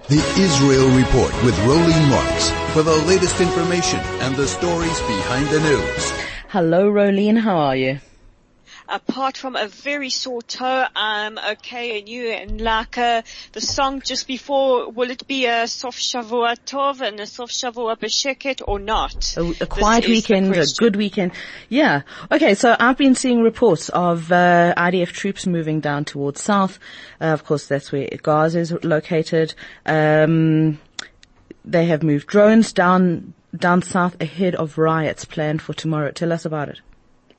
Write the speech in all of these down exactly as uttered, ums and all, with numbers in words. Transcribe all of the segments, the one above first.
The Israel Report with Rolene Marks for the latest information and the stories behind the news. Hello, Rolene. How are you? Apart from a very sore toe, I'm okay. And you and like uh, the song just before, will it be a Sof Shavua Tov and a Sof Shavua B'Sheket or not? A, a quiet weekend, a good weekend. Yeah. Okay, so I've been seeing reports of uh, I D F troops moving down towards south. Uh, of course, that's where Gaza is located. Um, they have moved drones down down south ahead of riots planned for tomorrow. Tell us about it.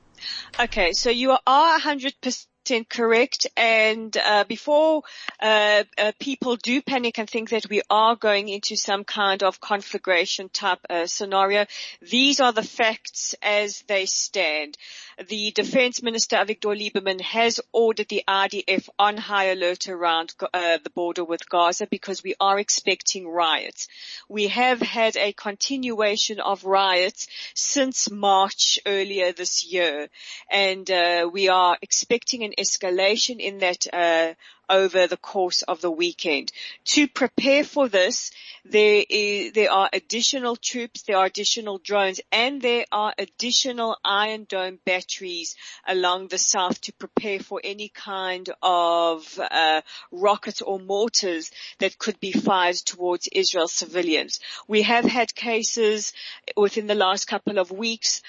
Okay, so you are one hundred percent correct, and uh, before uh, uh, people do panic and think that we are going into some kind of conflagration type uh, scenario, these are the facts as they stand. The Defense Minister Avigdor Lieberman has ordered the I D F on high alert around uh, the border with Gaza because we are expecting riots. We have had a continuation of riots since March earlier this year, and uh, we are expecting an escalation in that uh over the course of the weekend. To prepare for this, there is, there are additional troops, there are additional drones, and there are additional Iron Dome batteries along the south to prepare for any kind of uh rockets or mortars that could be fired towards Israel civilians. We have had cases within the last couple of weeks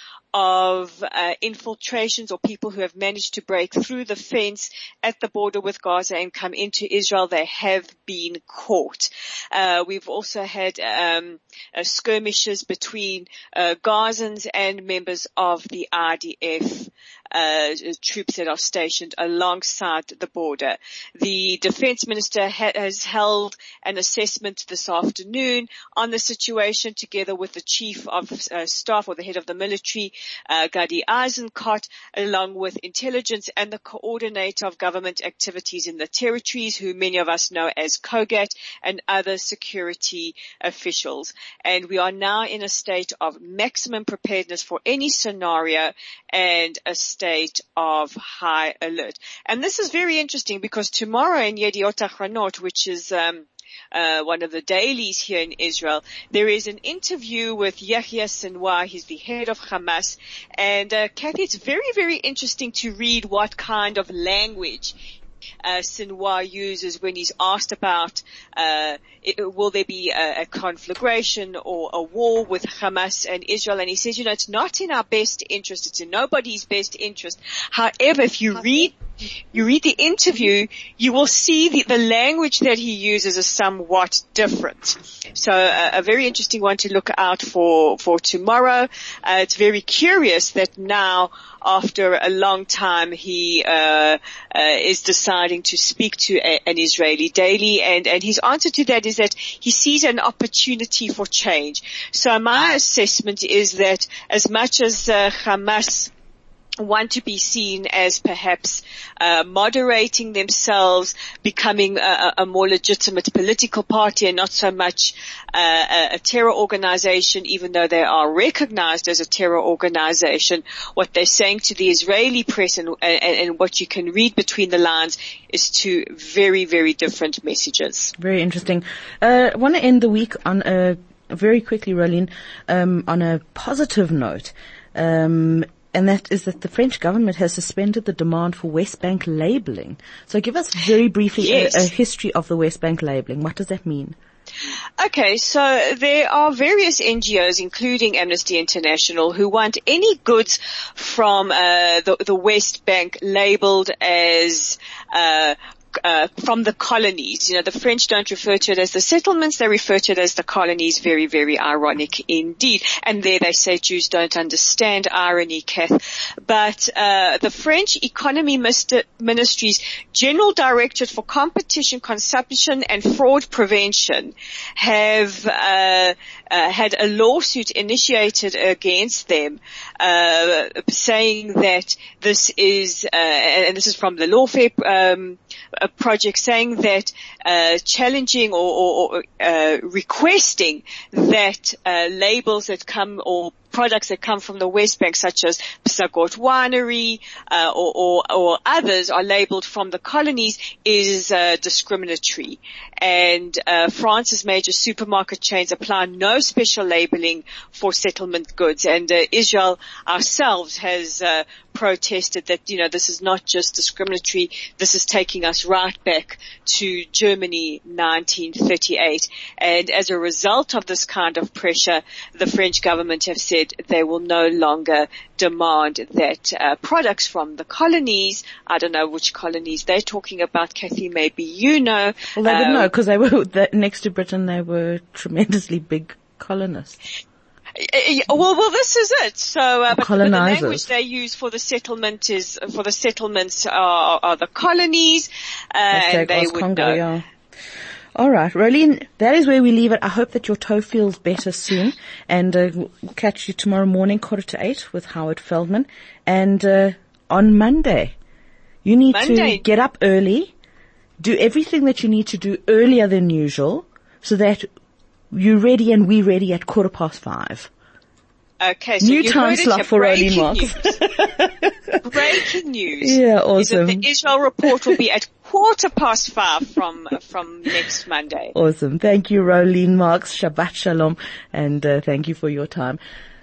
of uh, infiltrations or people who have managed to break through the fence at the border with Gaza and come into Israel. They have been caught. Uh, we've also had um, uh, skirmishes between uh, Gazans and members of the I D F uh, troops that are stationed alongside the border. The Defense Minister ha- has held an assessment this afternoon on the situation together with the Chief of uh, Staff or the head of the military, Uh, Gadi Eisenkot, along with intelligence and the coordinator of government activities in the territories, who many of us know as COGAT, and other security officials. And we are now in a state of maximum preparedness for any scenario and a state of high alert. And this is very interesting because tomorrow in Yediot Achronot, which is um Uh, one of the dailies here in Israel, there is an interview with Yahya Sinwar. He's the head of Hamas. And, uh, Kathy, it's very, very interesting to read what kind of language Uh, Sinwar uses when he's asked about uh, it, will there be a, a conflagration or a war with Hamas and Israel, and he says, you know, it's not in our best interest, it's in nobody's best interest. However, if you read you read the interview, you will see the, the language that he uses is somewhat different. So uh, a very interesting one to look out for for tomorrow. Uh, it's very curious that now, after a long time, he uh, uh, is deciding to speak to a, an Israeli daily, and, and his answer to that is that he sees an opportunity for change. So my assessment is that as much as uh, Hamas want to be seen as perhaps uh, moderating themselves, becoming a, a more legitimate political party and not so much uh, a, a terror organization, even though they are recognized as a terror organization. What they're saying to the Israeli press and, and, and what you can read between the lines is two very, very different messages. Very interesting. Uh, I want to end the week on a, very quickly, Rolene, um, on a positive note. Um, And that is that the French government has suspended the demand for West Bank labeling. So give us very briefly yes. a, a history of the West Bank labeling. What does that mean? Okay, so there are various N G Os, including Amnesty International, who want any goods from uh, the, the West Bank labeled as uh Uh, from the colonies. You know, the French don't refer to it as the settlements, they refer to it as the colonies. Very, very ironic indeed. And there they say Jews don't understand irony, Kath. But uh the French Economy Ministry's General Directorate for Competition, Consumption and Fraud Prevention have uh, uh had a lawsuit initiated against them, uh saying that this is, uh and this is from the lawfare um a project, saying that uh challenging or, or, or uh requesting that uh labels that come or products that come from the West Bank, such as Psagot Winery, uh, or, or, or others are labeled from the colonies is, uh, discriminatory. And, uh, France's major supermarket chains apply no special labeling for settlement goods. And, uh, Israel ourselves has, uh, protested that, you know, this is not just discriminatory, this is taking us right back to Germany nineteen thirty-eight. And as a result of this kind of pressure, the French government have said they will no longer demand that uh, products from the colonies, I don't know which colonies they're talking about, Kathy, maybe you know. Well, they um, would know because they were, the, next to Britain, they were tremendously big colonists. Well, well, this is it. So, uh, but, but the Colonizers. language they use for the settlement is for the settlements are, are the colonies, uh, and they would Congo, know. yeah. All right, Rolene, that is where we leave it. I hope that your toe feels better soon, and uh, we'll catch you tomorrow morning, quarter to eight, with Howard Feldman. And uh, on Monday, you need Monday. to get up early, do everything that you need to do earlier than usual, so that you're ready and we're ready at quarter past five. Okay, so New you time heard it slot here. for Rolene Breaking Marks. news. Breaking news. Yeah, Is that awesome. the Israel report will be at quarter past five from from next Monday. Awesome. Thank you, Rolene Marks. Shabbat Shalom. And uh, thank you for your time.